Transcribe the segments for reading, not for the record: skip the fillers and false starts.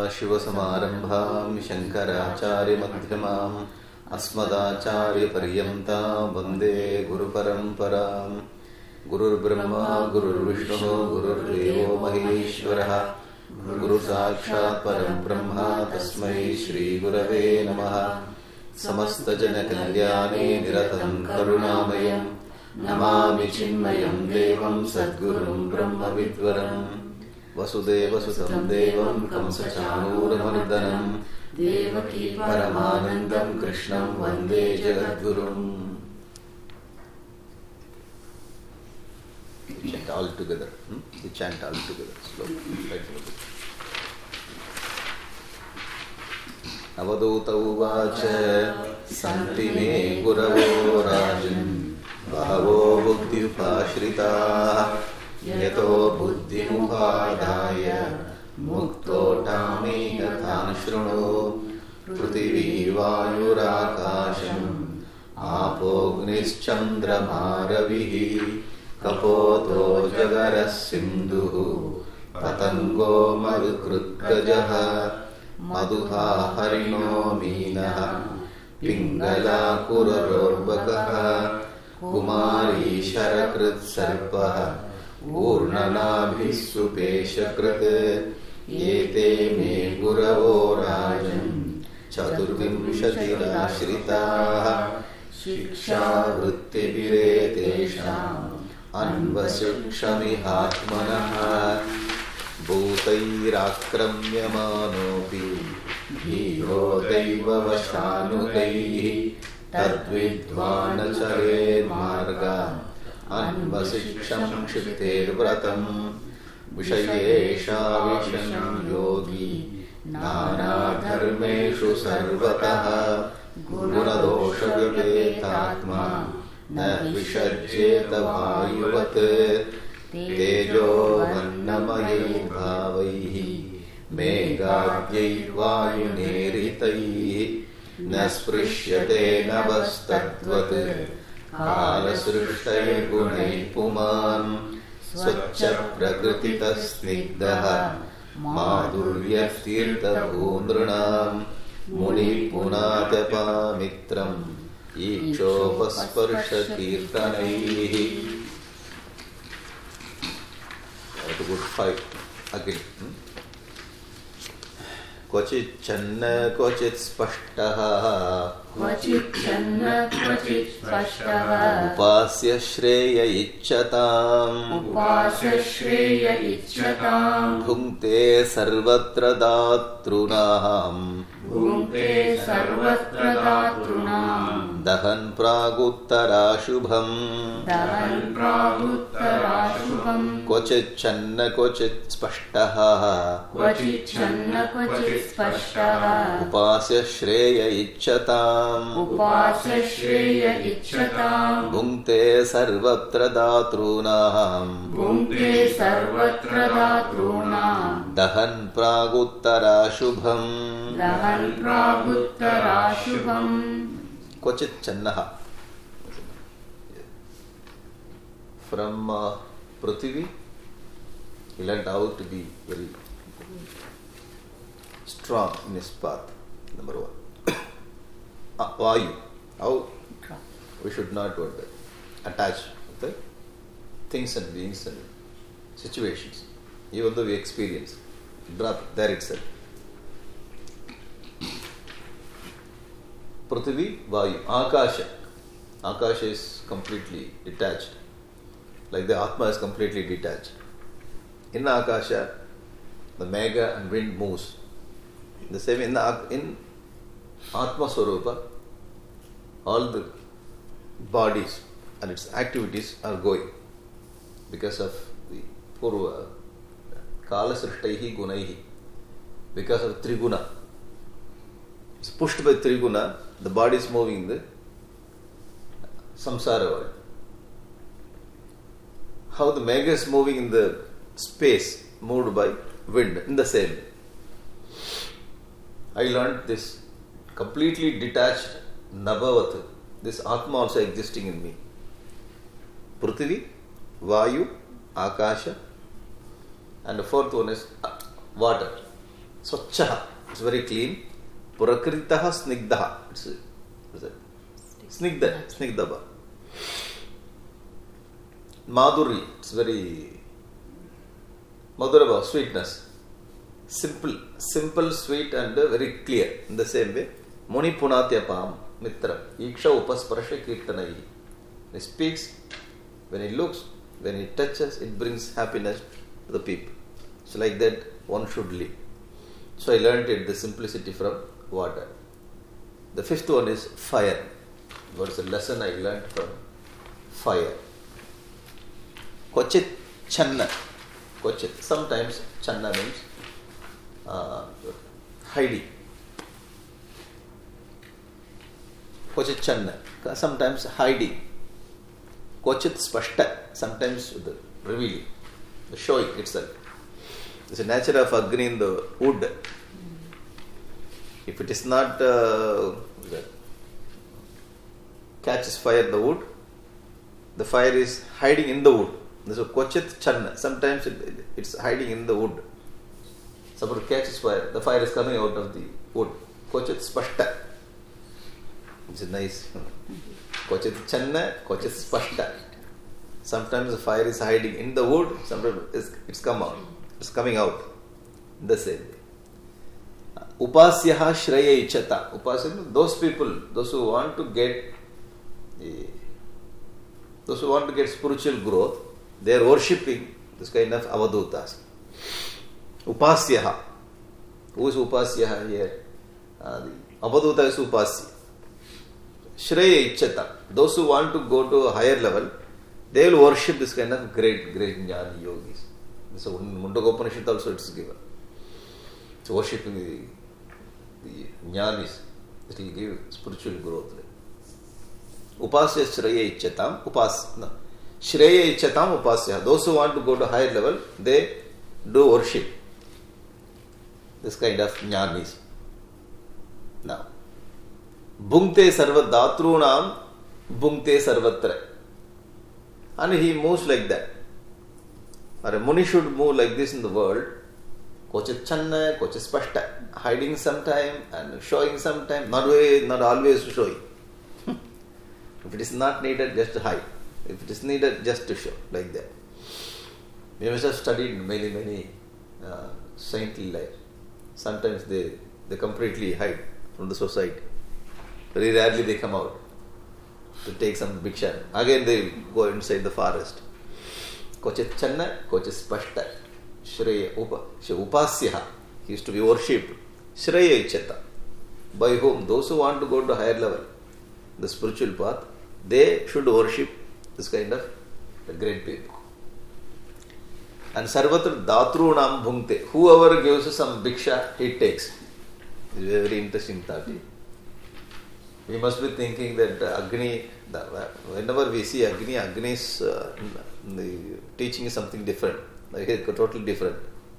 सदाशिवसमारम्भां शङ्कराचार्यमध्यमाम् अस्मदाचार्यपर्यन्तां वन्दे गुरुपरम्पराम्। गुरुर्ब्रह्मा गुरुर्विष्णुः गुरुर्देवो महेश्वरः गुरुसाक्षात् परं ब्रह्म तस्मै श्रीगुरवे नमः। समस्तजनकल्याणे निरतं करुणामयं नमामि चिन्मयं देवं सद्गुरुं ब्रह्मविद्वरम्। वसुदेवसुतं देवं कंसचाणूरमर्दनं देवकी परमानन्दं कृष्णं वन्दे जगद्गुरुम्। We chant all together. We chant all together. Slowly. अवधूत उवाच सन्ति मे गुरवो राजन् बहवो बुद्ध्युपाश्रिताः यतो बुद्धिमुपादाय मुक्तोऽटामि यथान् शृणु। पृथिवी वायुराकाशम् आपोऽग्निश्चन्द्रमा रविः कपोतो जगरः सिन्धुः पतङ्गो मरुत्कृद्गजः मधुहा हरिणो मीनः पिङ्गलाकुररोर्वकः कुमारी शरकृत्सर्पः ऊर्णनाभिः सुपेशकृत्। एते मे गुरवो राजन् चतुर्विंशतिराश्रिताः शिक्षावृत्तिभिरेतेषाम् अन्वशिक्षमिहात्मनः। भूतैराक्रम्यमानोऽपि धीरो दैववशानुगैः तद्विद्वानचरेन्मार्गान् अन्वशिक्षं क्षिप्तेर्व्रतम्। विषयेषाविषं योगी नानाधर्मेषु सर्वतः गुणदोषविवेतात्मा न विषज्येत वायुवत्। तेजोवन्नमयैर्भावैः मेघाद्यैर्वायुनेरितैः न स्पृश्यते नभस्तद्वत् कालसृष्टैर्गुणैः पुमान्। स्वच्छप्रकृतितस्निग्धः माधुर्यतीर्थभूनृणां मुनिपुनात्यपामित्रम् ईक्षोपस्पर्शकीर्तनैः। Good fight again. क्वचित् छन्न क्वचित् स्पष्टः उपास्य श्रेय इच्छताम् भुङ्क्ते सर्वत्र दातॄणाम् दहन् प्रागुत्तराशुभम्। क्वचित् छन्न क्वचित् स्पष्टः उपास्य श्रेय इच्छताम् भुङ्क्ते सर्वत्र दातॄणाम् दहन् प्रागुत्तराशुभम्। क्वचित् छन्नः from Prithvi, he learned how to be very strong in his path. Number one. Vayu, how we should not attach with things and beings and situations, even though we experience. Drop there itself. Prithvi, Vayu, Akasha. Akasha is completely detached. Like the Atma is completely detached. In Akasha, the Megha and wind moves. The same in Atma Swarupa, all the bodies and its activities are going because of the Purva Kala Srishtaihi Gunaihi, because of Triguna. It's pushed by Triguna, the body is moving in the samsara world. How the Megha is moving in the space, moved by wind, in the same. I learned this completely detached Nabhavat, this Atma also existing in me. Prithvi, Vayu, Akasha, and the fourth one is water. Swachha, it's very clean. Prakritaha snigdaha, it's snigdha. Madhuri, it's very madhurava, sweetness. Simple, sweet and very clear. In the same way, Muni Punatyapam Mitra, Iksha Upasparasha Kirtanai. He speaks, when he looks, when he touches, it brings happiness to the people. So like that, one should live. So I learned it, the simplicity from water. The fifth one is fire. What is the lesson I learned from fire? Kochit Channa. Kochit. Sometimes Channa means hiding. Kochit Channa. Sometimes hiding. Kochit Spashta. Sometimes the revealing, the showing itself. It's a nature of Agni in the wood. If it is not catches fire the wood, the fire is hiding in the wood. So Kochit Channa. Sometimes it's hiding in the wood. Suppose it catches fire, the fire is coming out of the wood. Kochit Spashta. It's nice. Kochit Channa, Kochit Spashta. Sometimes the fire is hiding in the wood, sometimes it's coming out. The same way. Upasyaha Shraya Ichata. Upasya means those people, those who want to get spiritual growth, they are worshipping this kind of avadutas. Upasyaha. Who is Upasyaha here? The avaduta is Upasya. Shraya Ichata. Those who want to go to a higher level, they will worship this kind of great jnani yogis. So in Mundaka Upanishad also it is given. So worshipping the jnanis, it will give spiritual growth. Upasya Shraya Ichatam, Shraya Ichatam Upasya. Those who want to go to higher level, they do worship this kind of jnanis. Now, Bhungte Sarva Datrunam Bhungte Sarvatra. And he moves like that. Or a Muni should move like this in the world. Kochit Channa, Kochit Spashta. Hiding sometime and showing sometime. Not always showing. If it is not needed, just to hide. If it is needed, just to show. Like that. We must have studied many saintly life. Sometimes they completely hide from the society. Very rarely they come out to take some bhiksha. Again they go inside the forest. Kochit Channa, Kochit Spashta. Shraya Upasyaha. He is to be worshipped. Shraya Ichata. By whom? Those who want to go to higher level, the spiritual path, they should worship this kind of great people. And Sarvatra Datrunam Bhungte. Whoever gives us some bhiksha, he takes. It's a very interesting thought. We must be thinking that Agni, whenever we see Agni's the teaching is something different, like totally different.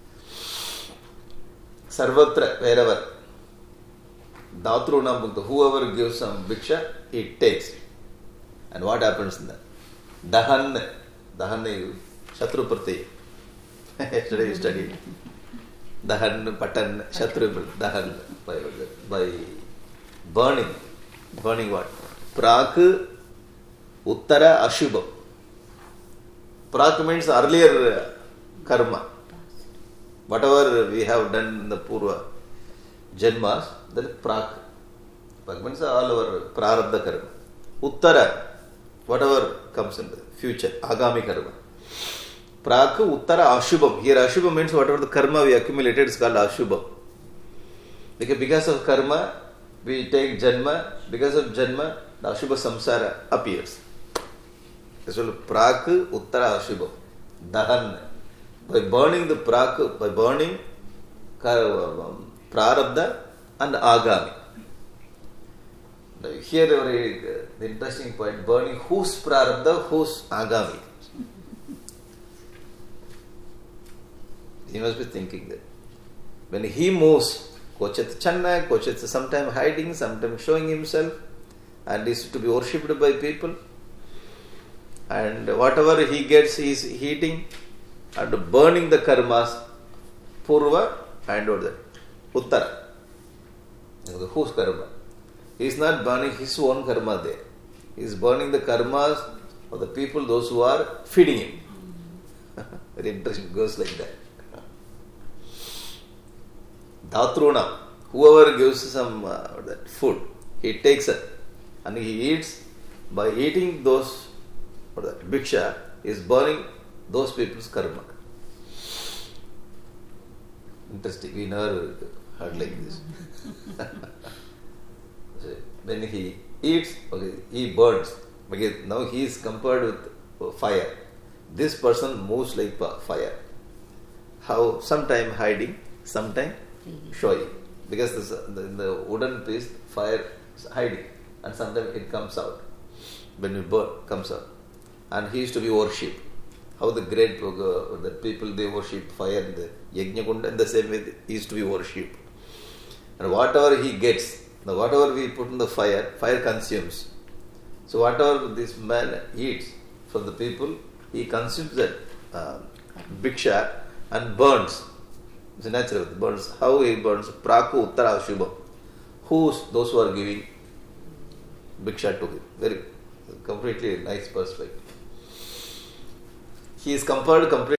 Sarvatra, wherever, Datrunam Bhukta, whoever gives some bhiksha, he takes. And what happens then? Dahan is Shatru Prati. Yesterday we studied. Dahan, Patan, Shatru Dahan, by burning. Burning what? Prak, Uttara, Ashubha. Prak means earlier karma. Whatever we have done in the Purva Janmas, that is Prak. Prak means all our Prarabdha karma. Uttara, whatever comes in the future, Agami karma. Prak, Uttara, Ashubham. Here Ashubham means whatever the karma we accumulated is called Ashubham. Because of karma, we take Janma. Because of Janma, the Ashubha Samsara appears. So, Prak, Uttara, Ashubha. Dahan. By burning the Prak, by burning Prarabdha and Agami. Here, the interesting point, burning whose Prarabdha, whose Agami. You must be thinking that. When he moves, Kochit Channa, Kochit sometimes hiding, sometimes showing himself, and is to be worshipped by people. And whatever he gets, he is heating and burning the karmas, Purva and all that. Uttara. Whose karma? He is not burning his own karma there. He is burning the karmas of the people, those who are feeding him. Very interesting, goes like that. Dhatruna, whoever gives some that food, he takes it and he eats. By eating those, bhiksha, is burning those people's karma. Interesting, we never heard like this. So when he eats, he burns. Because now he is compared with fire. This person moves like fire. How? Sometime hiding, sometime showing. Because in the wooden piece, fire is hiding, and sometimes it comes out. When it burn, comes out. And he is to be worshipped. How the great the people, they worship fire in the Yajna Kunda, in the same way he is to be worshipped. And whatever he gets, whatever we put in the fire, fire consumes. So whatever this man eats from the people, he consumes that bhiksha and burns. It's natural, it burns. How he burns? Praku Uttara Shubha. Those who are giving bhiksha to him. Very completely nice perspective. He is compared completely